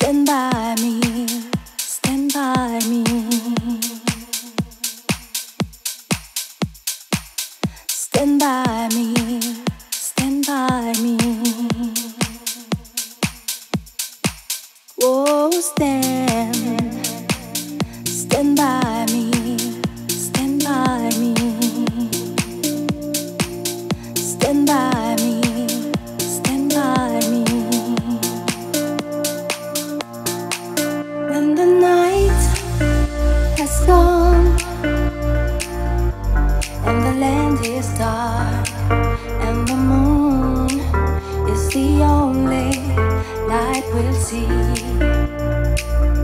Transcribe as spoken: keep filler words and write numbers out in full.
Stand by me, stand by me. Stand by me, stand by me. Oh, stand, stand by me, stand by me. Stand by me, stand by me. When the night has gone and the land is dark and the moon is the only light we'll see,